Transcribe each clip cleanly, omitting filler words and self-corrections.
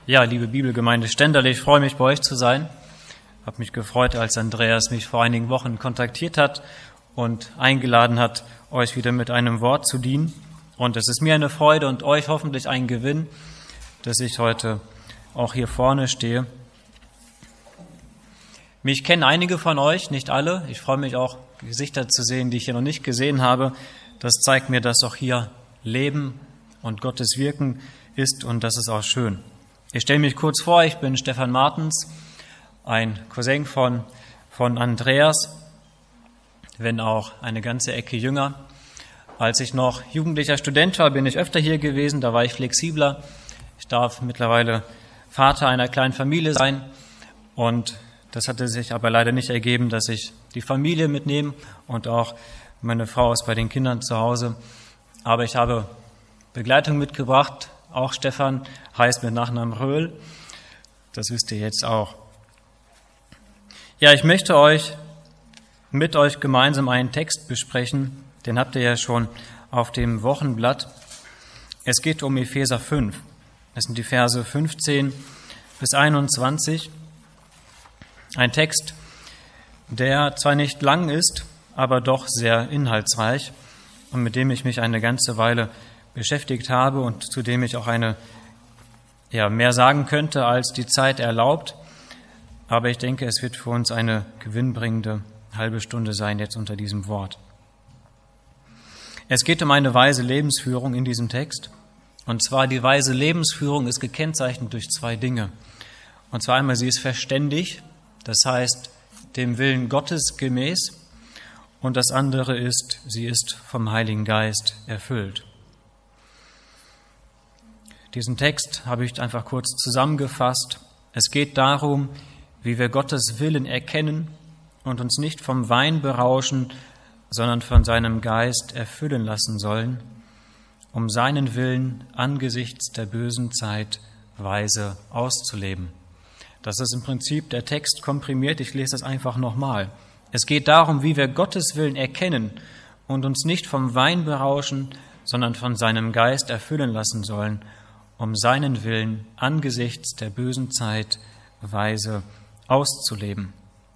Ja, liebe Bibelgemeinde Stenderle, ich freue mich, bei euch zu sein. Ich habe mich gefreut, als Andreas mich vor einigen Wochen kontaktiert hat und eingeladen hat, euch wieder mit einem Wort zu dienen. Und es ist mir eine Freude und euch hoffentlich ein Gewinn, dass ich heute auch hier vorne stehe. Mich kennen einige von euch, nicht alle. Ich freue mich auch, Gesichter zu sehen, die ich hier noch nicht gesehen habe. Das zeigt mir, dass auch hier Leben und Gottes Wirken ist, und das ist auch schön. Ich stelle mich kurz vor, ich bin Stefan Martens, ein Cousin von Andreas, wenn auch eine ganze Ecke jünger. Als ich noch jugendlicher Student war, bin ich öfter hier gewesen, da war ich flexibler. Ich darf mittlerweile Vater einer kleinen Familie sein, und das hatte sich aber leider nicht ergeben, dass ich die Familie mitnehme, und auch meine Frau ist bei den Kindern zu Hause. Aber ich habe Begleitung mitgebracht. Auch Stefan heißt mit Nachnamen Röhl. Das wisst ihr jetzt auch. Ja, ich möchte mit euch gemeinsam einen Text besprechen. Den habt ihr ja schon auf dem Wochenblatt. Es geht um Epheser 5. Das sind die Verse 15 bis 21. Ein Text, der zwar nicht lang ist, aber doch sehr inhaltsreich und mit dem ich mich eine ganze Weile beschäftigt habe und zu dem ich auch mehr sagen könnte, als die Zeit erlaubt. Aber ich denke, es wird für uns eine gewinnbringende halbe Stunde sein jetzt unter diesem Wort. Es geht um eine weise Lebensführung in diesem Text. Und zwar die weise Lebensführung ist gekennzeichnet durch zwei Dinge. Und zwar einmal, sie ist verständig, das heißt dem Willen Gottes gemäß. Und das andere ist, sie ist vom Heiligen Geist erfüllt. Diesen Text habe ich einfach kurz zusammengefasst. Es geht darum, wie wir Gottes Willen erkennen und uns nicht vom Wein berauschen, sondern von seinem Geist erfüllen lassen sollen, um seinen Willen angesichts der bösen Zeit weise auszuleben. Das ist im Prinzip der Text komprimiert. Ich lese das einfach nochmal. Es geht darum, wie wir Gottes Willen erkennen und uns nicht vom Wein berauschen, sondern von seinem Geist erfüllen lassen sollen, um seinen Willen angesichts der bösen Zeit weise auszuleben.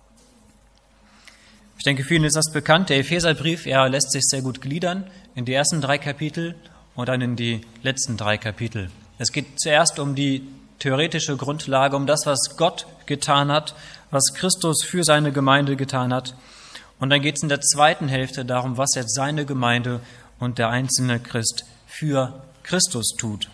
Ich denke, vielen ist das bekannt. Der Epheserbrief, er lässt sich sehr gut gliedern in die ersten 3 Kapitel und dann in die letzten 3 Kapitel. Es geht zuerst um die theoretische Grundlage, um das, was Gott getan hat, was Christus für seine Gemeinde getan hat. Und dann geht es in der zweiten Hälfte darum, was jetzt seine Gemeinde und der einzelne Christ für Christus tut.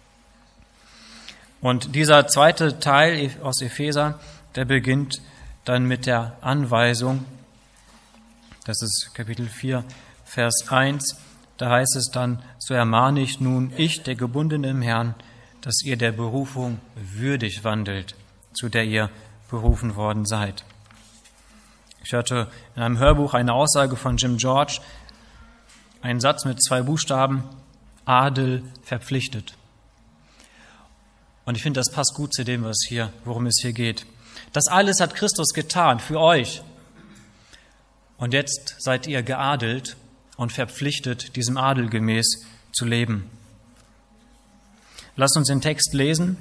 Und dieser zweite Teil aus Epheser, der beginnt dann mit der Anweisung. Das ist Kapitel 4, Vers 1. Da heißt es dann: So ermahne ich nun, ich, der Gebundene im Herrn, dass ihr der Berufung würdig wandelt, zu der ihr berufen worden seid. Ich hörte in einem Hörbuch eine Aussage von Jim George, einen Satz mit 2 Buchstaben: Adel verpflichtet. Und ich finde, das passt gut zu dem, worum es hier geht. Das alles hat Christus getan für euch. Und jetzt seid ihr geadelt und verpflichtet, diesem Adel gemäß zu leben. Lasst uns den Text lesen.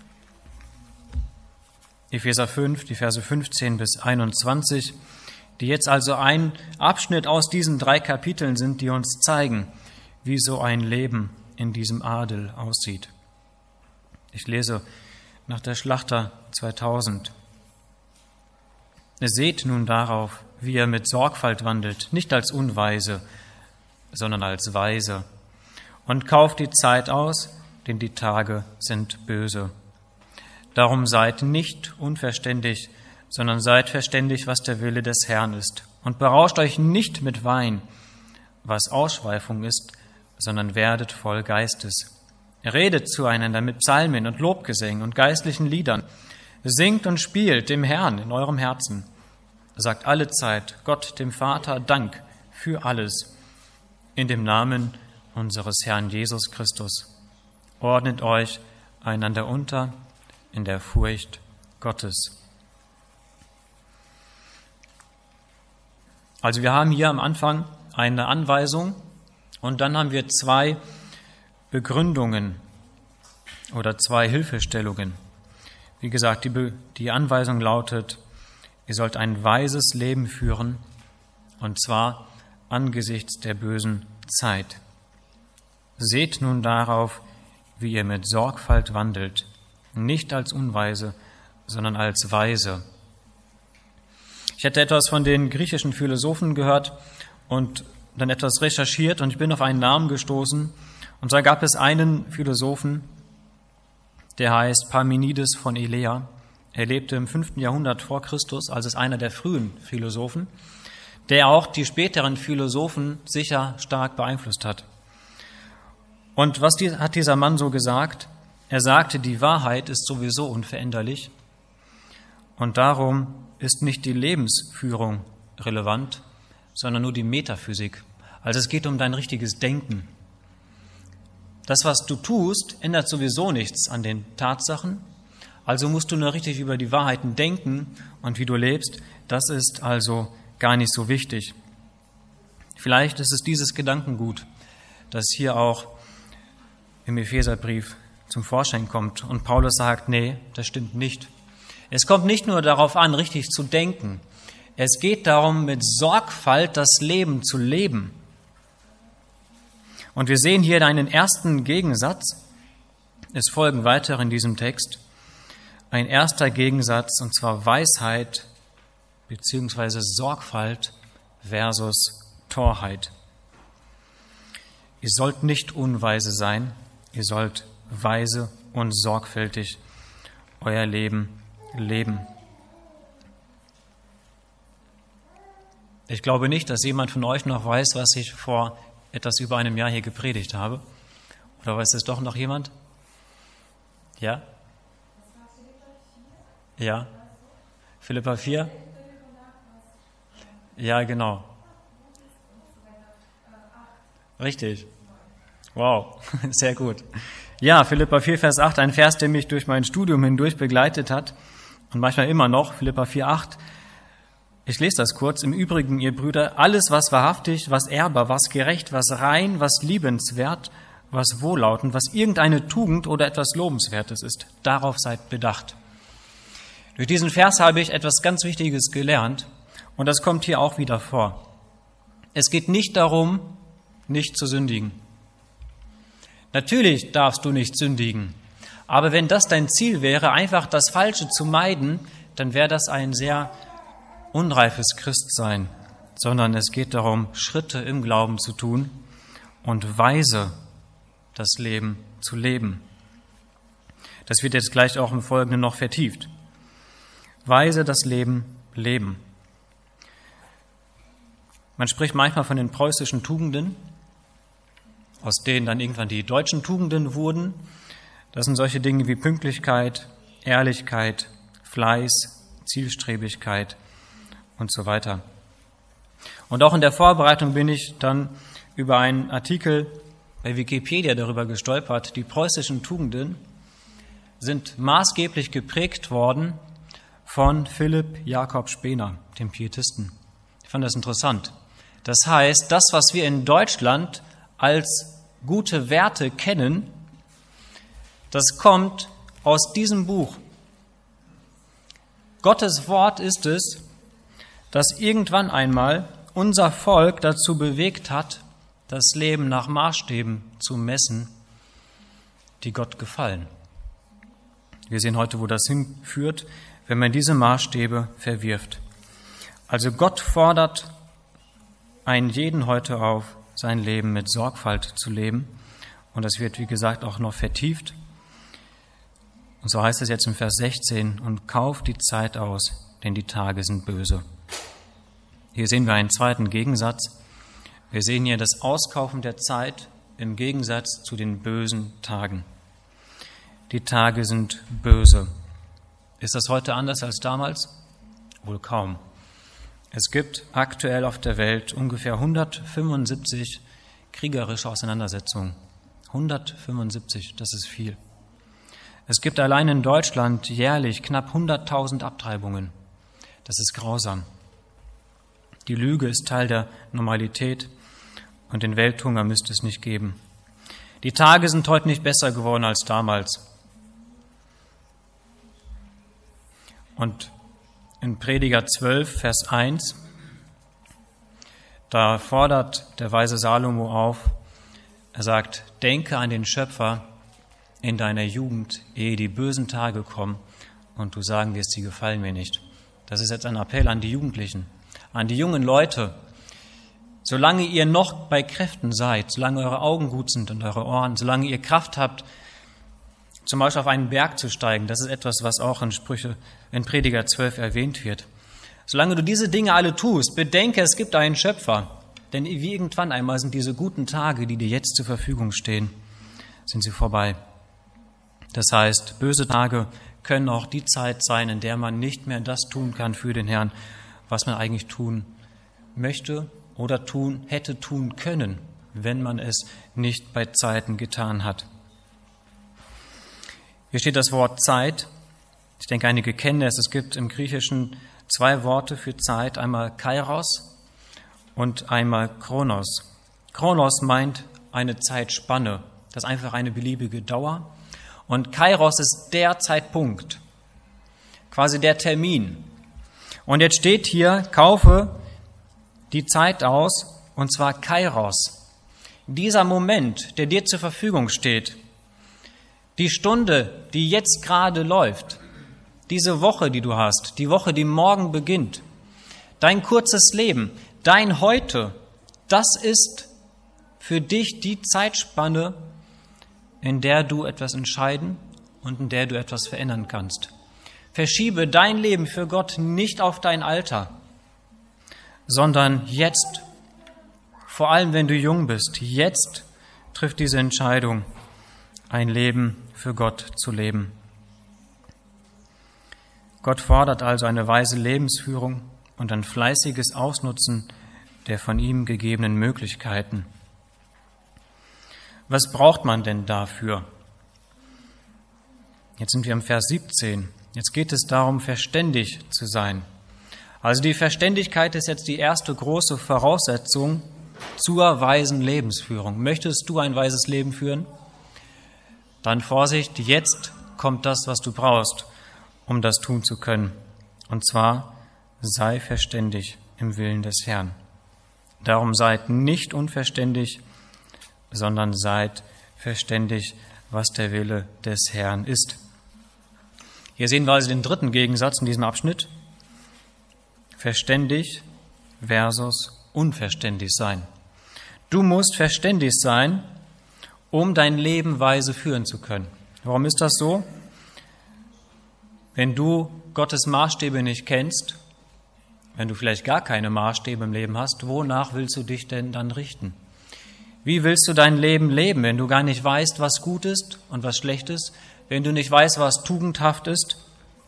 Epheser 5, die Verse 15 bis 21, die jetzt also ein Abschnitt aus diesen 3 Kapiteln sind, die uns zeigen, wie so ein Leben in diesem Adel aussieht. Ich lese nach der Schlachter 2000. Seht nun darauf, wie ihr mit Sorgfalt wandelt, nicht als Unweise, sondern als Weise. Und kauft die Zeit aus, denn die Tage sind böse. Darum seid nicht unverständig, sondern seid verständig, was der Wille des Herrn ist. Und berauscht euch nicht mit Wein, was Ausschweifung ist, sondern werdet voll Geistes. Redet zueinander mit Psalmen und Lobgesängen und geistlichen Liedern. Singt und spielt dem Herrn in eurem Herzen. Sagt allezeit Gott, dem Vater, Dank für alles. In dem Namen unseres Herrn Jesus Christus. Ordnet euch einander unter in der Furcht Gottes. Also wir haben hier am Anfang eine Anweisung und dann haben wir 2 Begründungen oder 2 Hilfestellungen. Wie gesagt, die Anweisung lautet, ihr sollt ein weises Leben führen, und zwar angesichts der bösen Zeit. Seht nun darauf, wie ihr mit Sorgfalt wandelt, nicht als Unweise, sondern als Weise. Ich hatte etwas von den griechischen Philosophen gehört und dann etwas recherchiert und ich bin auf einen Namen gestoßen. Und zwar gab es einen Philosophen, der heißt Parmenides von Elea. Er lebte im 5. Jahrhundert vor Christus, also ist einer der frühen Philosophen, der auch die späteren Philosophen sicher stark beeinflusst hat. Und was hat dieser Mann so gesagt? Er sagte, die Wahrheit ist sowieso unveränderlich und darum ist nicht die Lebensführung relevant, sondern nur die Metaphysik. Also es geht um dein richtiges Denken. Das, was du tust, ändert sowieso nichts an den Tatsachen. Also musst du nur richtig über die Wahrheiten denken und wie du lebst. Das ist also gar nicht so wichtig. Vielleicht ist es dieses Gedankengut, das hier auch im Epheserbrief zum Vorschein kommt. Und Paulus sagt, nee, das stimmt nicht. Es kommt nicht nur darauf an, richtig zu denken. Es geht darum, mit Sorgfalt das Leben zu leben. Und wir sehen hier einen ersten Gegensatz. Es folgen weitere in diesem Text. Ein erster Gegensatz, und zwar Weisheit bzw. Sorgfalt versus Torheit. Ihr sollt nicht unweise sein, ihr sollt weise und sorgfältig euer Leben leben. Ich glaube nicht, dass jemand von euch noch weiß, was ich vor etwas über einem Jahr hier gepredigt habe. Oder weiß es doch noch jemand? Ja? Ja? Philipper 4? Ja, genau. Richtig. Wow, sehr gut. Ja, Philipper 4, Vers 8, ein Vers, der mich durch mein Studium hindurch begleitet hat und manchmal immer noch, Philipper 4, 8. Ich lese das kurz. Im Übrigen, ihr Brüder, alles, was wahrhaftig, was ehrbar, was gerecht, was rein, was liebenswert, was wohllautend, was irgendeine Tugend oder etwas Lobenswertes ist, darauf seid bedacht. Durch diesen Vers habe ich etwas ganz Wichtiges gelernt und das kommt hier auch wieder vor. Es geht nicht darum, nicht zu sündigen. Natürlich darfst du nicht sündigen, aber wenn das dein Ziel wäre, einfach das Falsche zu meiden, dann wäre das ein sehr unreifes Christsein, sondern es geht darum, Schritte im Glauben zu tun und weise das Leben zu leben. Das wird jetzt gleich auch im Folgenden noch vertieft. Weise das Leben leben. Man spricht manchmal von den preußischen Tugenden, aus denen dann irgendwann die deutschen Tugenden wurden. Das sind solche Dinge wie Pünktlichkeit, Ehrlichkeit, Fleiß, Zielstrebigkeit und so weiter. Und auch in der Vorbereitung bin ich dann über einen Artikel bei Wikipedia darüber gestolpert. Die preußischen Tugenden sind maßgeblich geprägt worden von Philipp Jakob Spener, dem Pietisten. Ich fand das interessant. Das heißt, das, was wir in Deutschland als gute Werte kennen, das kommt aus diesem Buch. Gottes Wort ist es, das irgendwann einmal unser Volk dazu bewegt hat, das Leben nach Maßstäben zu messen, die Gott gefallen. Wir sehen heute, wo das hinführt, wenn man diese Maßstäbe verwirft. Also Gott fordert einen jeden heute auf, sein Leben mit Sorgfalt zu leben. Und das wird, wie gesagt, auch noch vertieft. Und so heißt es jetzt im Vers 16, und kauft die Zeit aus, denn die Tage sind böse. Hier sehen wir einen zweiten Gegensatz. Wir sehen hier das Auskaufen der Zeit im Gegensatz zu den bösen Tagen. Die Tage sind böse. Ist das heute anders als damals? Wohl kaum. Es gibt aktuell auf der Welt ungefähr 175 kriegerische Auseinandersetzungen. 175, das ist viel. Es gibt allein in Deutschland jährlich knapp 100.000 Abtreibungen. Das ist grausam. Die Lüge ist Teil der Normalität und den Welthunger müsste es nicht geben. Die Tage sind heute nicht besser geworden als damals. Und in Prediger 12, Vers 1, da fordert der weise Salomo auf, er sagt, denke an den Schöpfer in deiner Jugend, ehe die bösen Tage kommen und du sagen wirst, sie gefallen mir nicht. Das ist jetzt ein Appell an die Jugendlichen, an die jungen Leute. Solange ihr noch bei Kräften seid, solange eure Augen gut sind und eure Ohren, solange ihr Kraft habt, zum Beispiel auf einen Berg zu steigen, das ist etwas, was auch in Prediger 12 erwähnt wird. Solange du diese Dinge alle tust, bedenke, es gibt einen Schöpfer. Denn wie irgendwann einmal sind diese guten Tage, die dir jetzt zur Verfügung stehen, sind sie vorbei. Das heißt, böse Tage können auch die Zeit sein, in der man nicht mehr das tun kann für den Herrn, was man eigentlich tun möchte oder hätte tun können, wenn man es nicht bei Zeiten getan hat. Hier steht das Wort Zeit. Ich denke, einige kennen es. Es gibt im Griechischen 2 Worte für Zeit, einmal Kairos und einmal Chronos. Chronos meint eine Zeitspanne, das ist einfach eine beliebige Dauer. Und Kairos ist der Zeitpunkt, quasi der Termin. Und jetzt steht hier, kaufe die Zeit aus, und zwar Kairos. Dieser Moment, der dir zur Verfügung steht, die Stunde, die jetzt gerade läuft, diese Woche, die du hast, die Woche, die morgen beginnt, dein kurzes Leben, dein Heute, das ist für dich die Zeitspanne, in der du etwas entscheiden und in der du etwas verändern kannst. Verschiebe dein Leben für Gott nicht auf dein Alter, sondern jetzt, vor allem wenn du jung bist, jetzt triff diese Entscheidung, ein Leben für Gott zu leben. Gott fordert also eine weise Lebensführung und ein fleißiges Ausnutzen der von ihm gegebenen Möglichkeiten. Was braucht man denn dafür? Jetzt sind wir im Vers 17. Jetzt geht es darum, verständig zu sein. Also die Verständigkeit ist jetzt die erste große Voraussetzung zur weisen Lebensführung. Möchtest du ein weises Leben führen? Dann Vorsicht, jetzt kommt das, was du brauchst, um das tun zu können. Und zwar, sei verständig im Willen des Herrn. Darum seid nicht unverständig, sondern seid verständig, was der Wille des Herrn ist. Hier sehen wir also den dritten Gegensatz in diesem Abschnitt. Verständig versus unverständig sein. Du musst verständig sein, um dein Leben weise führen zu können. Warum ist das so? Wenn du Gottes Maßstäbe nicht kennst, wenn du vielleicht gar keine Maßstäbe im Leben hast, wonach willst du dich denn dann richten? Wie willst du dein Leben leben, wenn du gar nicht weißt, was gut ist und was schlecht ist, wenn du nicht weißt, was tugendhaft ist?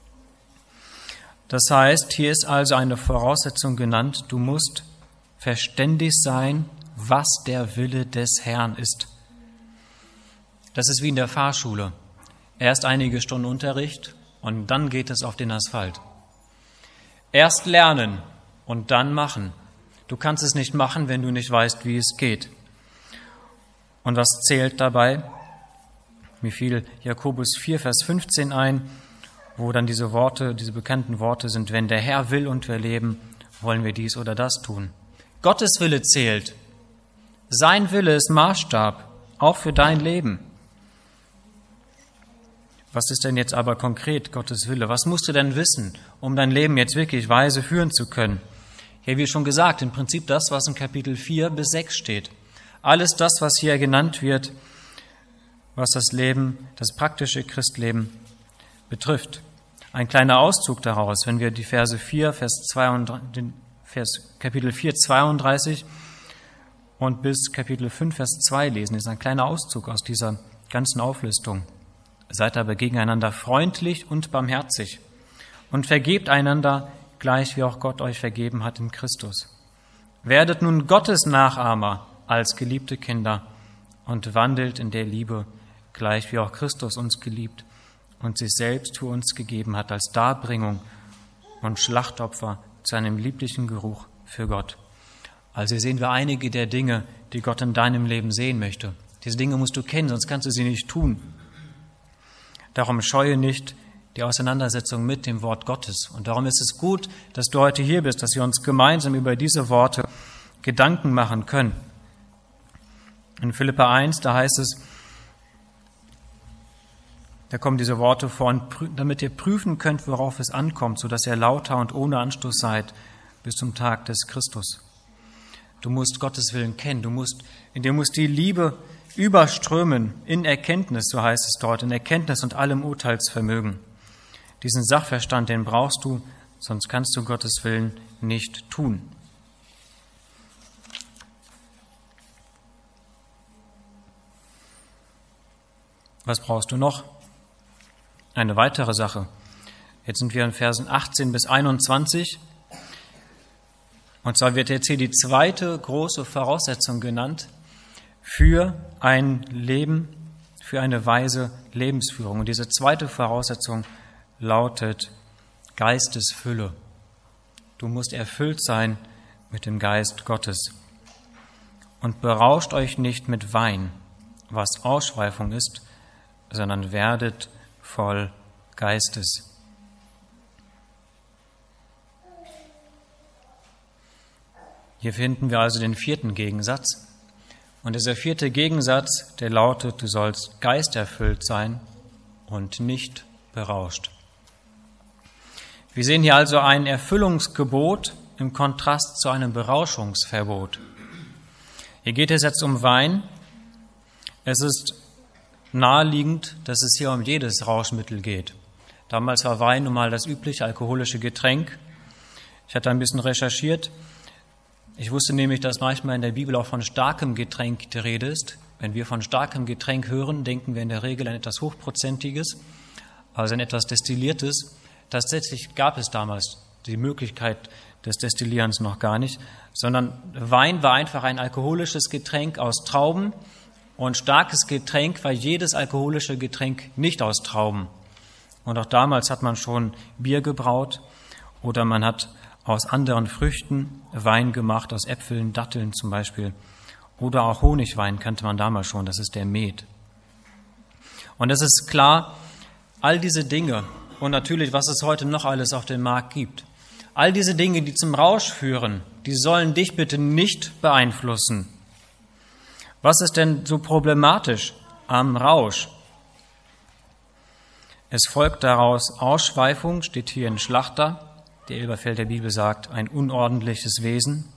Das heißt, hier ist also eine Voraussetzung genannt, du musst verständig sein, was der Wille des Herrn ist. Das ist wie in der Fahrschule. Erst einige Stunden Unterricht und dann geht es auf den Asphalt. Erst lernen und dann machen. Du kannst es nicht machen, wenn du nicht weißt, wie es geht. Und was zählt dabei? Mir fiel Jakobus 4, Vers 15 ein, wo dann diese bekannten Worte sind, wenn der Herr will und wir leben, wollen wir dies oder das tun. Gottes Wille zählt. Sein Wille ist Maßstab, auch für dein Leben. Was ist denn jetzt aber konkret Gottes Wille? Was musst du denn wissen, um dein Leben jetzt wirklich weise führen zu können? Ja, wie schon gesagt, im Prinzip das, was in Kapitel 4 bis 6 steht. Alles das, was hier genannt wird, was das Leben, das praktische Christleben betrifft. Ein kleiner Auszug daraus, wenn wir die Verse 4, Kapitel 4, 32 und bis Kapitel 5, Vers 2 lesen, ist ein kleiner Auszug aus dieser ganzen Auflistung. Seid aber gegeneinander freundlich und barmherzig und vergebt einander, gleich wie auch Gott euch vergeben hat in Christus. Werdet nun Gottes Nachahmer als geliebte Kinder und wandelt in der Liebe, gleich wie auch Christus uns geliebt und sich selbst für uns gegeben hat als Darbringung und Schlachtopfer zu einem lieblichen Geruch für Gott. Also hier sehen wir einige der Dinge, die Gott in deinem Leben sehen möchte. Diese Dinge musst du kennen, sonst kannst du sie nicht tun. Darum scheue nicht, die Auseinandersetzung mit dem Wort Gottes. Und darum ist es gut, dass du heute hier bist, dass wir uns gemeinsam über diese Worte Gedanken machen können. In Philipper 1, da heißt es, da kommen diese Worte vor, damit ihr prüfen könnt, worauf es ankommt, sodass ihr lauter und ohne Anstoß seid bis zum Tag des Christus. Du musst Gottes Willen kennen, in dir muss die Liebe überströmen in Erkenntnis, so heißt es dort, in Erkenntnis und allem Urteilsvermögen. Diesen Sachverstand, den brauchst du, sonst kannst du Gottes Willen nicht tun. Was brauchst du noch? Eine weitere Sache. Jetzt sind wir in Versen 18 bis 21. Und zwar wird jetzt hier die zweite große Voraussetzung genannt für ein Leben, für eine weise Lebensführung. Und diese zweite Voraussetzung lautet Geistesfülle. Du musst erfüllt sein mit dem Geist Gottes. Und berauscht euch nicht mit Wein, was Ausschweifung ist, sondern werdet voll Geistes. Hier finden wir also den vierten Gegensatz. Und dieser vierte Gegensatz, der lautet, du sollst geisterfüllt sein und nicht berauscht. Wir sehen hier also ein Erfüllungsgebot im Kontrast zu einem Berauschungsverbot. Hier geht es jetzt um Wein. Es ist naheliegend, dass es hier um jedes Rauschmittel geht. Damals war Wein nun mal das übliche alkoholische Getränk. Ich hatte ein bisschen recherchiert. Ich wusste nämlich, dass manchmal in der Bibel auch von starkem Getränk die Rede ist. Wenn wir von starkem Getränk hören, denken wir in der Regel an etwas Hochprozentiges, also an etwas Destilliertes. Tatsächlich gab es damals die Möglichkeit des Destillierens noch gar nicht, sondern Wein war einfach ein alkoholisches Getränk aus Trauben. Und starkes Getränk war jedes alkoholische Getränk nicht aus Trauben. Und auch damals hat man schon Bier gebraut oder man hat aus anderen Früchten Wein gemacht, aus Äpfeln, Datteln zum Beispiel. Oder auch Honigwein kannte man damals schon, das ist der Met. Und es ist klar, all diese Dinge und natürlich, was es heute noch alles auf dem Markt gibt, all diese Dinge, die zum Rausch führen, die sollen dich bitte nicht beeinflussen. Was ist denn so problematisch am Rausch? Es folgt daraus Ausschweifung, steht hier in Schlachter. Der Elberfelder Bibel sagt, ein unordentliches Wesen.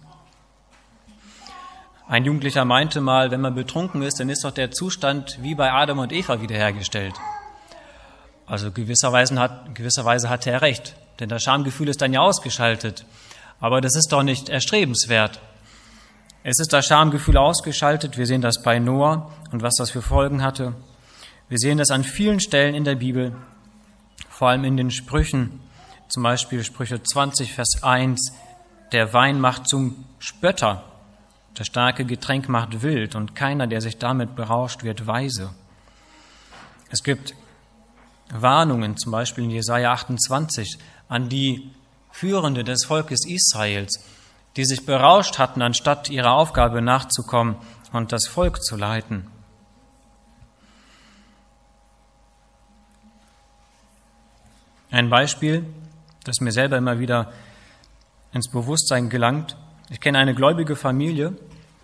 Ein Jugendlicher meinte mal, wenn man betrunken ist, dann ist doch der Zustand wie bei Adam und Eva wiederhergestellt. Also gewisserweise hat er recht, denn das Schamgefühl ist dann ja ausgeschaltet. Aber das ist doch nicht erstrebenswert. Es ist das Schamgefühl ausgeschaltet. Wir sehen das bei Noah und was das für Folgen hatte. Wir sehen das an vielen Stellen in der Bibel, vor allem in den Sprüchen. Zum Beispiel Sprüche 20, Vers 1. Der Wein macht zum Spötter. Das starke Getränk macht wild und keiner, der sich damit berauscht, wird weise. Es gibt Warnungen, zum Beispiel in Jesaja 28, an die Führende des Volkes Israels, die sich berauscht hatten, anstatt ihrer Aufgabe nachzukommen und das Volk zu leiten. Ein Beispiel, das mir selber immer wieder ins Bewusstsein gelangt. Ich kenne eine gläubige Familie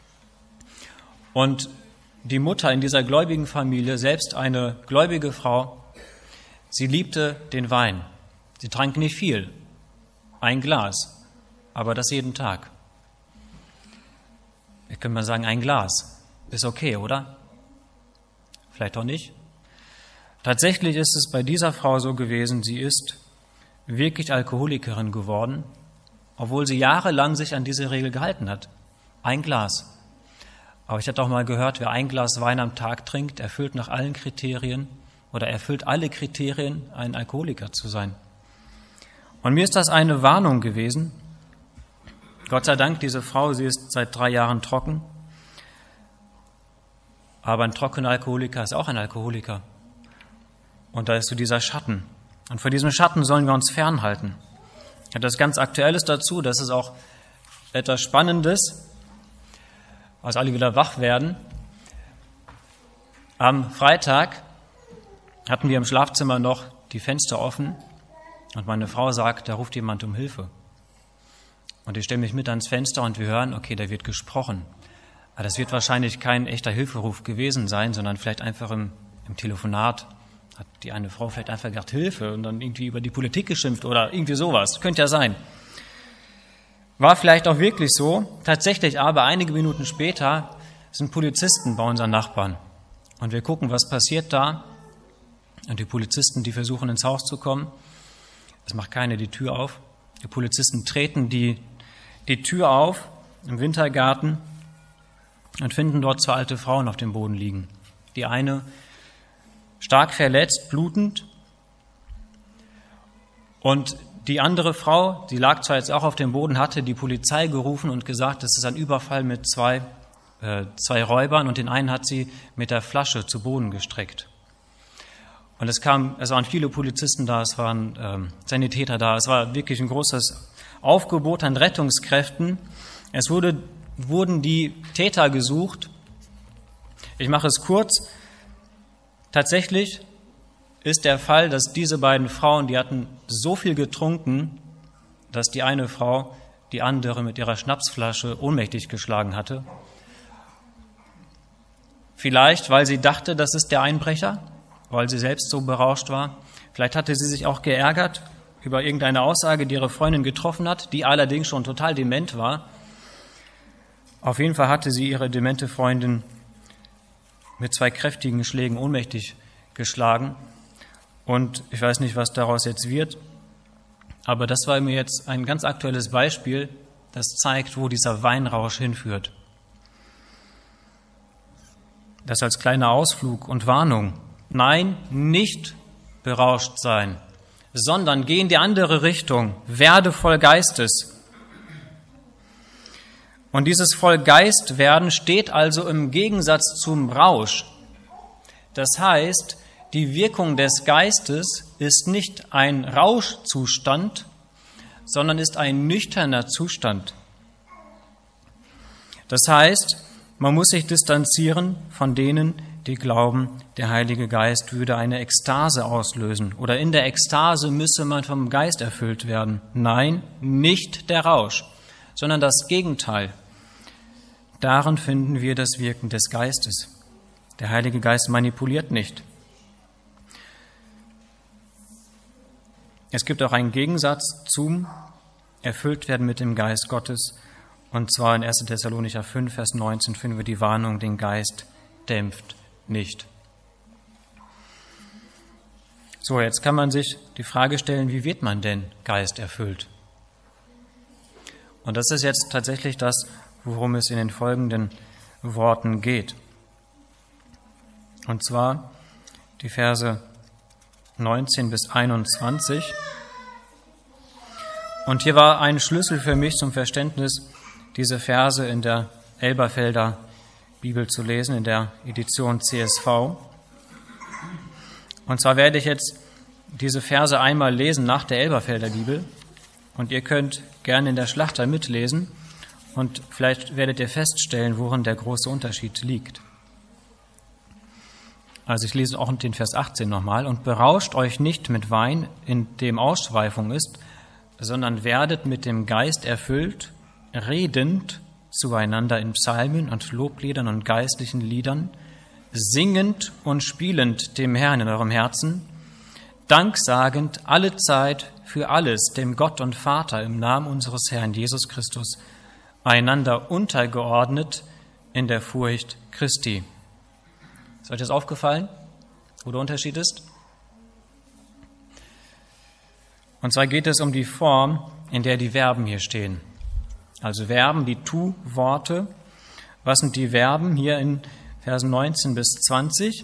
und die Mutter in dieser gläubigen Familie, selbst eine gläubige Frau, sie liebte den Wein. Sie trank nicht viel, ein Glas. Aber das jeden Tag. Ich könnte mal sagen, ein Glas. Ist okay, oder? Vielleicht auch nicht. Tatsächlich ist es bei dieser Frau so gewesen, sie ist wirklich Alkoholikerin geworden, obwohl sie jahrelang sich an diese Regel gehalten hat. Ein Glas. Aber ich hatte auch mal gehört, wer ein Glas Wein am Tag trinkt, erfüllt nach allen Kriterien oder erfüllt alle Kriterien, ein Alkoholiker zu sein. Und mir ist das eine Warnung gewesen. Gott sei Dank, diese Frau, sie ist seit 3 Jahren trocken. Aber ein trockener Alkoholiker ist auch ein Alkoholiker. Und da ist so dieser Schatten. Und vor diesem Schatten sollen wir uns fernhalten. Etwas ganz Aktuelles dazu, das ist auch etwas Spannendes, als alle wieder wach werden. Am Freitag hatten wir im Schlafzimmer noch die Fenster offen und meine Frau sagt, da ruft jemand um Hilfe. Und ich stelle mich mit ans Fenster und wir hören, okay, da wird gesprochen. Aber das wird wahrscheinlich kein echter Hilferuf gewesen sein, sondern vielleicht einfach im Telefonat hat die eine Frau vielleicht einfach gesagt, Hilfe, und dann irgendwie über die Politik geschimpft oder irgendwie sowas. Könnte ja sein. War vielleicht auch wirklich so. Tatsächlich aber einige Minuten später sind Polizisten bei unseren Nachbarn. Und wir gucken, was passiert da. Und die Polizisten, die versuchen ins Haus zu kommen, es macht keiner die Tür auf. Die Polizisten treten die Tür auf im Wintergarten und finden dort zwei alte Frauen auf dem Boden liegen. Die eine stark verletzt, blutend, und die andere Frau, die lag zwar jetzt auch auf dem Boden, hatte die Polizei gerufen und gesagt, das ist ein Überfall mit zwei Räubern, und den einen hat sie mit der Flasche zu Boden gestreckt. Und es waren viele Polizisten da, es waren Sanitäter da, es war wirklich ein großes Aufgebot an Rettungskräften. Es wurden die Täter gesucht. Ich mache es kurz. Tatsächlich ist der Fall, dass diese beiden Frauen, die hatten so viel getrunken, dass die eine Frau die andere mit ihrer Schnapsflasche ohnmächtig geschlagen hatte. Vielleicht, weil sie dachte, das ist der Einbrecher, weil sie selbst so berauscht war. Vielleicht hatte sie sich auch geärgert über irgendeine Aussage, die ihre Freundin getroffen hat, die allerdings schon total dement war. Auf jeden Fall hatte sie ihre demente Freundin mit zwei kräftigen Schlägen ohnmächtig geschlagen. Und ich weiß nicht, was daraus jetzt wird, aber das war mir jetzt ein ganz aktuelles Beispiel, das zeigt, wo dieser Weinrausch hinführt. Das als kleiner Ausflug und Warnung. Nein, nicht berauscht sein, sondern geh in die andere Richtung, werde voll Geistes. Und dieses Vollgeist-Werden steht also im Gegensatz zum Rausch. Das heißt, die Wirkung des Geistes ist nicht ein Rauschzustand, sondern ist ein nüchterner Zustand. Das heißt, man muss sich distanzieren von denen, die glauben, der Heilige Geist würde eine Ekstase auslösen oder in der Ekstase müsse man vom Geist erfüllt werden. Nein, nicht der Rausch, sondern das Gegenteil. Darin finden wir das Wirken des Geistes. Der Heilige Geist manipuliert nicht. Es gibt auch einen Gegensatz zum Erfülltwerden mit dem Geist Gottes. Und zwar in 1. Thessalonicher 5, Vers 19 finden wir die Warnung, den Geist dämpft nicht. So, jetzt kann man sich die Frage stellen, wie wird man denn Geist erfüllt? Und das ist jetzt tatsächlich das, worum es in den folgenden Worten geht. Und zwar die Verse 19 bis 21. Und hier war ein Schlüssel für mich zum Verständnis, diese Verse in der Elberfelder Bibel zu lesen, in der Edition CSV. Und zwar werde ich jetzt diese Verse einmal lesen nach der Elberfelder Bibel. Und ihr könnt gerne in der Schlachter mitlesen. Und vielleicht werdet ihr feststellen, worin der große Unterschied liegt. Also ich lese auch den Vers 18 nochmal. Und berauscht euch nicht mit Wein, in dem Ausschweifung ist, sondern werdet mit dem Geist erfüllt, redend zueinander in Psalmen und Lobliedern und geistlichen Liedern, singend und spielend dem Herrn in eurem Herzen, danksagend alle Zeit für alles dem Gott und Vater im Namen unseres Herrn Jesus Christus, einander untergeordnet in der Furcht Christi. Ist euch das aufgefallen, wo der Unterschied ist? Und zwar geht es um die Form, in der die Verben hier stehen. Also Verben, die Tu-Worte. Was sind die Verben hier in Versen 19 bis 20?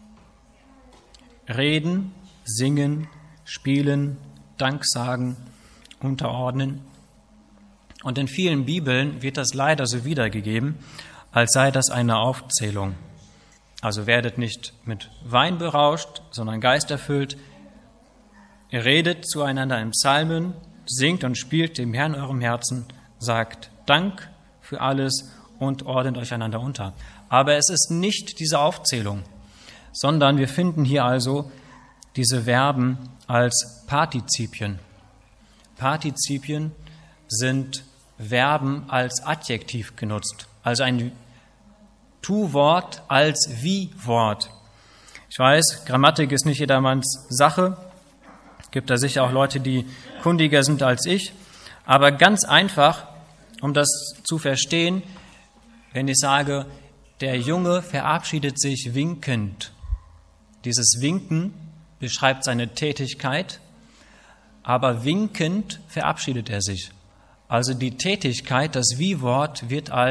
Reden, singen, spielen, Danksagen, unterordnen. Und in vielen Bibeln wird das leider so wiedergegeben, als sei das eine Aufzählung. Also werdet nicht mit Wein berauscht, sondern geisterfüllt. Ihr redet zueinander in Psalmen, singt und spielt dem Herrn in eurem Herzen, sagt Dank für alles und ordnet euch einander unter. Aber es ist nicht diese Aufzählung, sondern wir finden hier also diese Verben als Partizipien. Partizipien sind Verben als Adjektiv genutzt, also ein Tu-Wort als Wie-Wort. Ich weiß, Grammatik ist nicht jedermanns Sache. Es gibt da sicher auch Leute, die kundiger sind als ich. Aber ganz einfach, um das zu verstehen, wenn ich sage, der Junge verabschiedet sich winkend. Dieses Winken beschreibt seine Tätigkeit, aber winkend verabschiedet er sich. Also die Tätigkeit, das Wie-Wort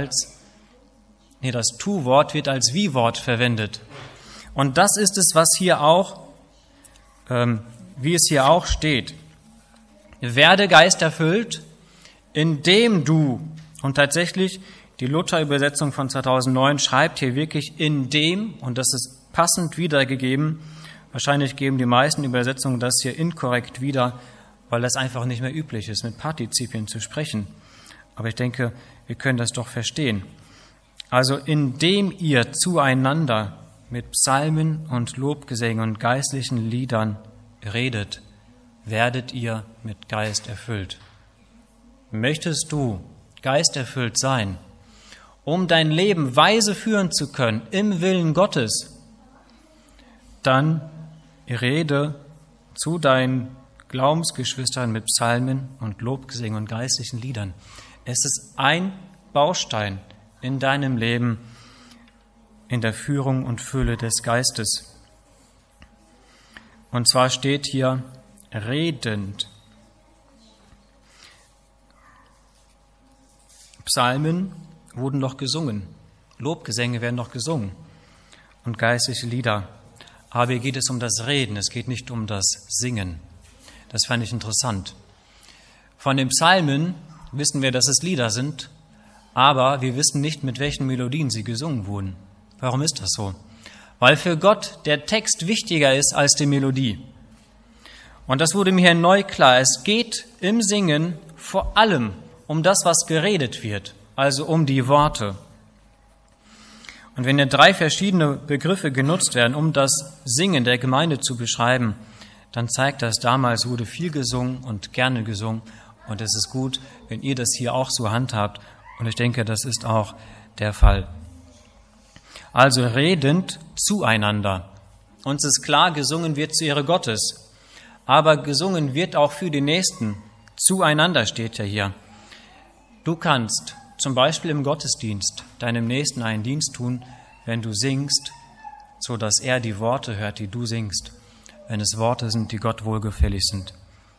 das Tu-Wort wird als Wie-Wort verwendet. Und das ist es, was hier auch, wie es hier auch steht. Werde geisterfüllt, indem du, und tatsächlich die Luther-Übersetzung von 2009 schreibt hier wirklich indem, und das ist passend wiedergegeben. Wahrscheinlich geben die meisten Übersetzungen das hier inkorrekt wieder, weil das einfach nicht mehr üblich ist, mit Partizipien zu sprechen. Aber ich denke, wir können das doch verstehen. Also indem ihr zueinander mit Psalmen und Lobgesängen und geistlichen Liedern redet, werdet ihr mit Geist erfüllt. Möchtest du geisterfüllt sein, um dein Leben weise führen zu können im Willen Gottes, dann rede zu deinen Glaubensgeschwistern mit Psalmen und Lobgesängen und geistlichen Liedern. Es ist ein Baustein in deinem Leben, in der Führung und Fülle des Geistes. Und zwar steht hier redend. Psalmen wurden noch gesungen, Lobgesänge werden noch gesungen und geistliche Lieder. Aber hier geht es um das Reden, es geht nicht um das Singen. Das fand ich interessant. Von den Psalmen wissen wir, dass es Lieder sind, aber wir wissen nicht, mit welchen Melodien sie gesungen wurden. Warum ist das so? Weil für Gott der Text wichtiger ist als die Melodie. Und das wurde mir hier neu klar. Es geht im Singen vor allem um das, was geredet wird, also um die Worte. Und wenn hier 3 verschiedene Begriffe genutzt werden, um das Singen der Gemeinde zu beschreiben, dann zeigt das, damals wurde viel gesungen und gerne gesungen. Und es ist gut, wenn ihr das hier auch so handhabt. Und ich denke, das ist auch der Fall. Also redend zueinander. Uns ist klar, gesungen wird zur Ehre Gottes. Aber gesungen wird auch für die Nächsten. Zueinander steht ja hier. Du kannst zum Beispiel im Gottesdienst deinem Nächsten einen Dienst tun, wenn du singst, so dass er die Worte hört, die du singst, wenn es Worte sind, die Gott wohlgefällig sind.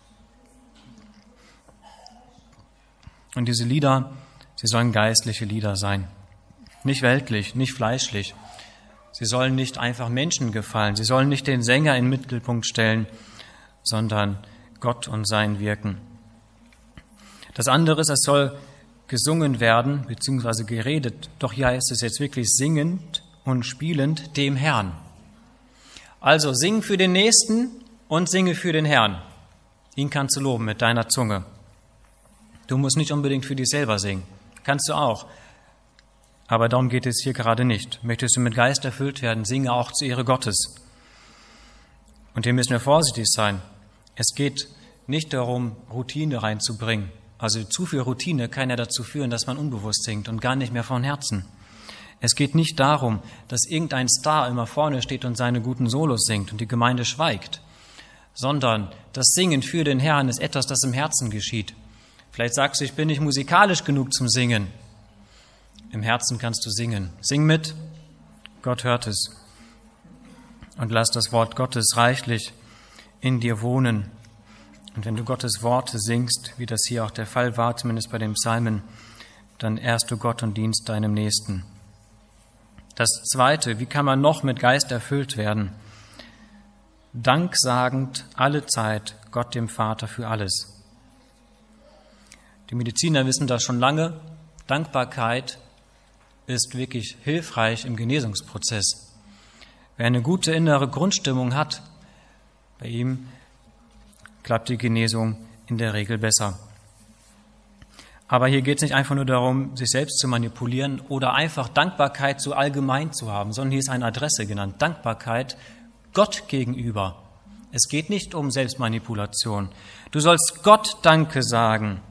Und diese Lieder, sie sollen geistliche Lieder sein. Nicht weltlich, nicht fleischlich. Sie sollen nicht einfach Menschen gefallen. Sie sollen nicht den Sänger in den Mittelpunkt stellen, sondern Gott und sein Wirken. Das andere ist, es soll gesungen werden, beziehungsweise geredet. Doch hier heißt es jetzt wirklich singend und spielend dem Herrn. Also sing für den Nächsten und singe für den Herrn. Ihn kannst du loben mit deiner Zunge. Du musst nicht unbedingt für dich selber singen. Kannst du auch. Aber darum geht es hier gerade nicht. Möchtest du mit Geist erfüllt werden, singe auch zur Ehre Gottes. Und hier müssen wir vorsichtig sein. Es geht nicht darum, Routine reinzubringen. Also zu viel Routine kann ja dazu führen, dass man unbewusst singt und gar nicht mehr von Herzen. Es geht nicht darum, dass irgendein Star immer vorne steht und seine guten Solos singt und die Gemeinde schweigt, sondern das Singen für den Herrn ist etwas, das im Herzen geschieht. Vielleicht sagst du, ich bin nicht musikalisch genug zum Singen. Im Herzen kannst du singen. Sing mit, Gott hört es. Und lass das Wort Gottes reichlich in dir wohnen. Und wenn du Gottes Worte singst, wie das hier auch der Fall war, zumindest bei den Psalmen, dann ehrst du Gott und dienst deinem Nächsten. Das Zweite, wie kann man noch mit Geist erfüllt werden? Danksagend alle Zeit Gott dem Vater für alles. Die Mediziner wissen das schon lange. Dankbarkeit ist wirklich hilfreich im Genesungsprozess. Wer eine gute innere Grundstimmung hat, bei ihm klappt die Genesung in der Regel besser. Aber hier geht es nicht einfach nur darum, sich selbst zu manipulieren oder einfach Dankbarkeit so allgemein zu haben, sondern hier ist eine Adresse genannt. Dankbarkeit Gott gegenüber. Es geht nicht um Selbstmanipulation. Du sollst Gott Danke sagen.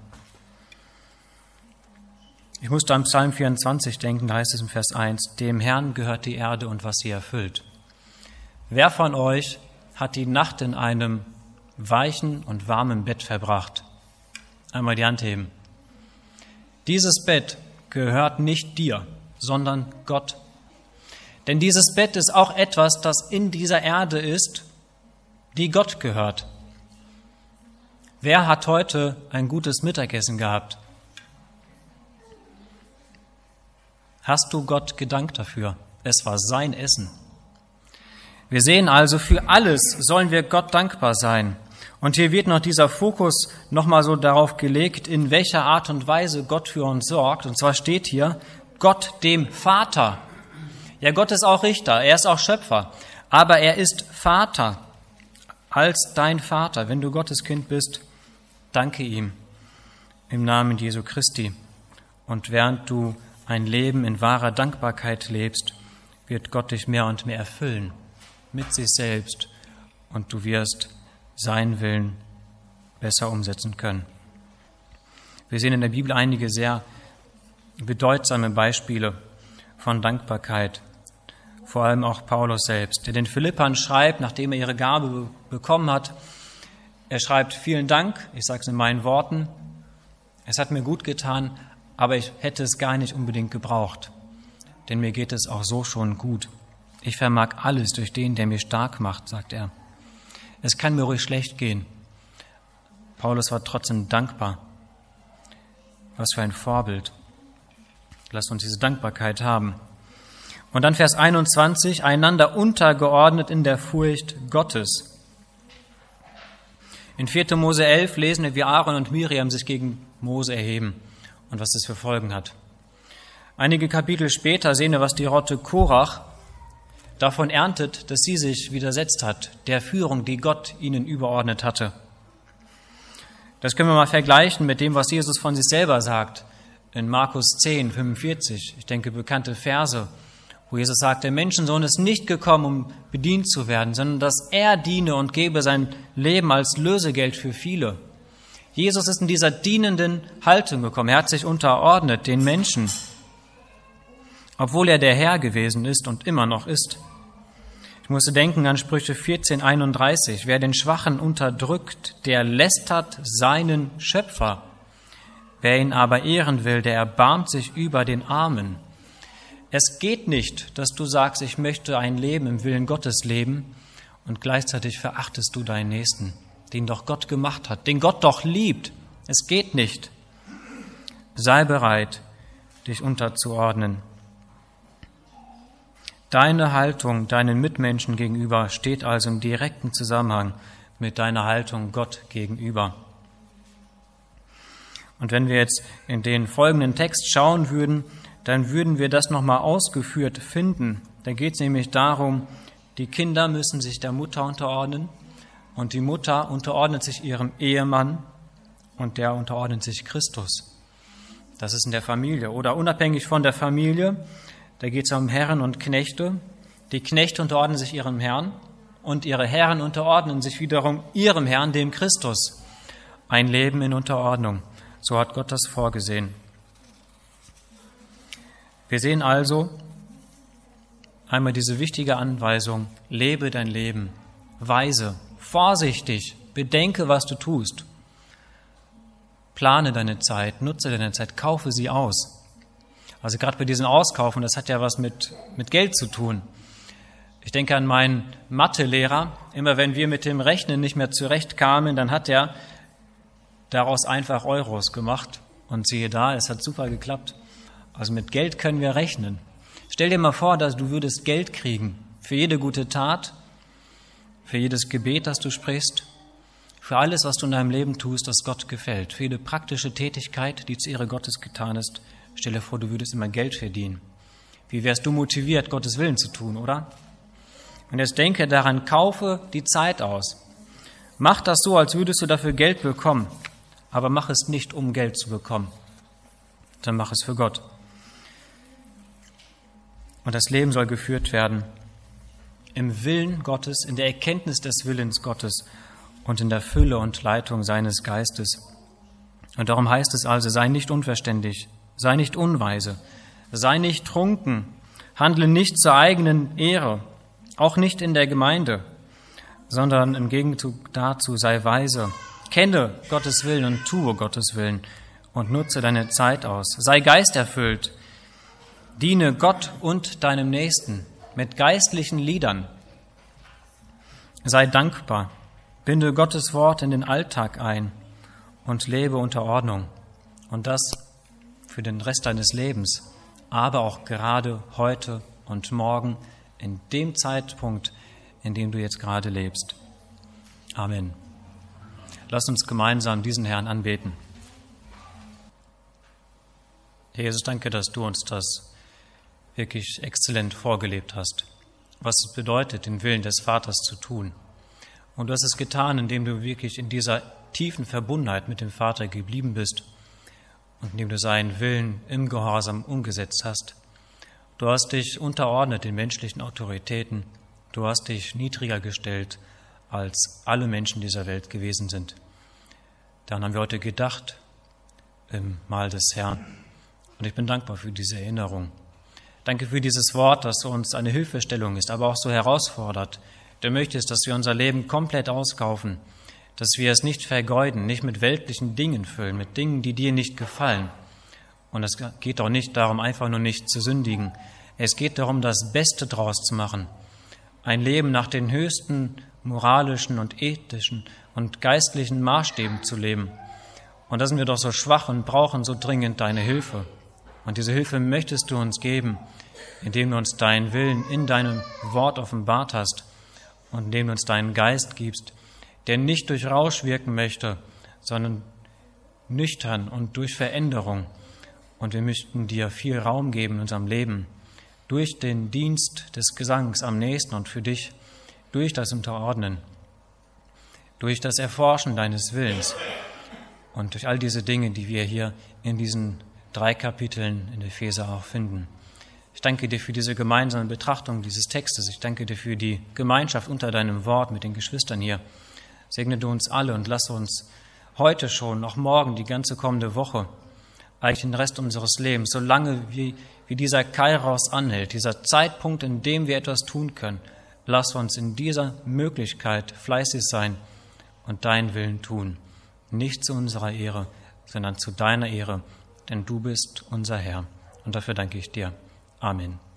Ich musste an Psalm 24 denken, da heißt es im Vers 1, dem Herrn gehört die Erde und was sie erfüllt. Wer von euch hat die Nacht in einem weichen und warmen Bett verbracht? Einmal die Hand heben. Dieses Bett gehört nicht dir, sondern Gott. Denn dieses Bett ist auch etwas, das in dieser Erde ist, die Gott gehört. Wer hat heute ein gutes Mittagessen gehabt? Hast du Gott gedankt dafür? Es war sein Essen. Wir sehen also, für alles sollen wir Gott dankbar sein. Und hier wird noch dieser Fokus nochmal so darauf gelegt, in welcher Art und Weise Gott für uns sorgt. Und zwar steht hier, Gott dem Vater. Ja, Gott ist auch Richter, er ist auch Schöpfer, aber er ist Vater, als dein Vater. Wenn du Gottes Kind bist, danke ihm im Namen Jesu Christi. Und während du ein Leben in wahrer Dankbarkeit lebst, wird Gott dich mehr und mehr erfüllen mit sich selbst und du wirst seinen Willen besser umsetzen können. Wir sehen in der Bibel einige sehr bedeutsame Beispiele von Dankbarkeit, vor allem auch Paulus selbst, der den Philippern schreibt, nachdem er ihre Gabe bekommen hat, er schreibt, vielen Dank, ich sage es in meinen Worten, es hat mir gut getan, aber ich hätte es gar nicht unbedingt gebraucht, denn mir geht es auch so schon gut. Ich vermag alles durch den, der mich stark macht, sagt er. Es kann mir ruhig schlecht gehen. Paulus war trotzdem dankbar. Was für ein Vorbild. Lasst uns diese Dankbarkeit haben. Und dann Vers 21, einander untergeordnet in der Furcht Gottes. In 4. Mose 11 lesen wir, wie Aaron und Miriam sich gegen Mose erheben und was das für Folgen hat. Einige Kapitel später sehen wir, was die Rotte Korach davon erntet, dass sie sich widersetzt hat, der Führung, die Gott ihnen überordnet hatte. Das können wir mal vergleichen mit dem, was Jesus von sich selber sagt in Markus 10, 45. Ich denke, bekannte Verse, wo Jesus sagt, der Menschensohn ist nicht gekommen, um bedient zu werden, sondern dass er diene und gebe sein Leben als Lösegeld für viele. Jesus ist in dieser dienenden Haltung gekommen. Er hat sich unterordnet den Menschen, obwohl er der Herr gewesen ist und immer noch ist. Ich musste denken an Sprüche 14,31. Wer den Schwachen unterdrückt, der lästert seinen Schöpfer. Wer ihn aber ehren will, der erbarmt sich über den Armen. Es geht nicht, dass du sagst, ich möchte ein Leben im Willen Gottes leben und gleichzeitig verachtest du deinen Nächsten, den doch Gott gemacht hat, den Gott doch liebt. Es geht nicht. Sei bereit, dich unterzuordnen. Deine Haltung deinen Mitmenschen gegenüber steht also im direkten Zusammenhang mit deiner Haltung Gott gegenüber. Und wenn wir jetzt in den folgenden Text schauen würden, dann würden wir das nochmal ausgeführt finden. Da geht es nämlich darum, die Kinder müssen sich der Mutter unterordnen und die Mutter unterordnet sich ihrem Ehemann und der unterordnet sich Christus. Das ist in der Familie oder unabhängig von der Familie. Da geht es um Herren und Knechte. Die Knechte unterordnen sich ihrem Herrn und ihre Herren unterordnen sich wiederum ihrem Herrn, dem Christus. Ein Leben in Unterordnung. So hat Gott das vorgesehen. Wir sehen also einmal diese wichtige Anweisung, lebe dein Leben, weise, vorsichtig, bedenke, was du tust. Plane deine Zeit, nutze deine Zeit, kaufe sie aus. Also gerade bei diesen Auskaufen, das hat ja was mit Geld zu tun. Ich denke an meinen Mathelehrer. Immer wenn wir mit dem Rechnen nicht mehr zurechtkamen, dann hat er daraus einfach Euros gemacht. Und siehe da, es hat super geklappt. Also mit Geld können wir rechnen. Stell dir mal vor, dass du würdest Geld kriegen für jede gute Tat, für jedes Gebet, das du sprichst, für alles, was du in deinem Leben tust, das Gott gefällt, für jede praktische Tätigkeit, die zur Ehre Gottes getan ist. Stell dir vor, du würdest immer Geld verdienen. Wie wärst du motiviert, Gottes Willen zu tun, oder? Und jetzt denke daran, kaufe die Zeit aus. Mach das so, als würdest du dafür Geld bekommen. Aber mach es nicht, um Geld zu bekommen. Dann mach es für Gott. Und das Leben soll geführt werden im Willen Gottes, in der Erkenntnis des Willens Gottes und in der Fülle und Leitung seines Geistes. Und darum heißt es also, sei nicht unverständig, sei nicht unweise, sei nicht trunken, handle nicht zur eigenen Ehre, auch nicht in der Gemeinde, sondern im Gegenzug dazu sei weise, kenne Gottes Willen und tue Gottes Willen und nutze deine Zeit aus. Sei geisterfüllt, diene Gott und deinem Nächsten mit geistlichen Liedern. Sei dankbar, binde Gottes Wort in den Alltag ein und lebe unter Ordnung. Und das für den Rest deines Lebens, aber auch gerade heute und morgen in dem Zeitpunkt, in dem du jetzt gerade lebst. Amen. Lass uns gemeinsam diesen Herrn anbeten. Herr Jesus, danke, dass du uns das wirklich exzellent vorgelebt hast, was es bedeutet, den Willen des Vaters zu tun. Und du hast es getan, indem du wirklich in dieser tiefen Verbundenheit mit dem Vater geblieben bist und indem du seinen Willen im Gehorsam umgesetzt hast. Du hast dich unterordnet den menschlichen Autoritäten. Du hast dich niedriger gestellt, als alle Menschen dieser Welt gewesen sind. Daran haben wir heute gedacht im Mahl des Herrn. Und ich bin dankbar für diese Erinnerung. Danke für dieses Wort, das uns eine Hilfestellung ist, aber auch so herausfordert. Du möchtest, dass wir unser Leben komplett auskaufen, dass wir es nicht vergeuden, nicht mit weltlichen Dingen füllen, mit Dingen, die dir nicht gefallen. Und es geht auch nicht darum, einfach nur nicht zu sündigen. Es geht darum, das Beste draus zu machen. Ein Leben nach den höchsten moralischen und ethischen und geistlichen Maßstäben zu leben. Und da sind wir doch so schwach und brauchen so dringend deine Hilfe. Und diese Hilfe möchtest du uns geben, indem du uns deinen Willen in deinem Wort offenbart hast und indem du uns deinen Geist gibst, der nicht durch Rausch wirken möchte, sondern nüchtern und durch Veränderung. Und wir möchten dir viel Raum geben in unserem Leben, durch den Dienst des Gesangs am nächsten und für dich, durch das Unterordnen, durch das Erforschen deines Willens und durch all diese Dinge, die wir hier in diesen 3 Kapiteln in Epheser auch finden. Ich danke dir für diese gemeinsame Betrachtung dieses Textes. Ich danke dir für die Gemeinschaft unter deinem Wort mit den Geschwistern hier. Segne du uns alle und lass uns heute schon, auch morgen, die ganze kommende Woche, eigentlich den Rest unseres Lebens, solange wie dieser Kairos anhält, dieser Zeitpunkt, in dem wir etwas tun können, lass uns in dieser Möglichkeit fleißig sein und deinen Willen tun. Nicht zu unserer Ehre, sondern zu deiner Ehre, denn du bist unser Herr. Und dafür danke ich dir. Amen.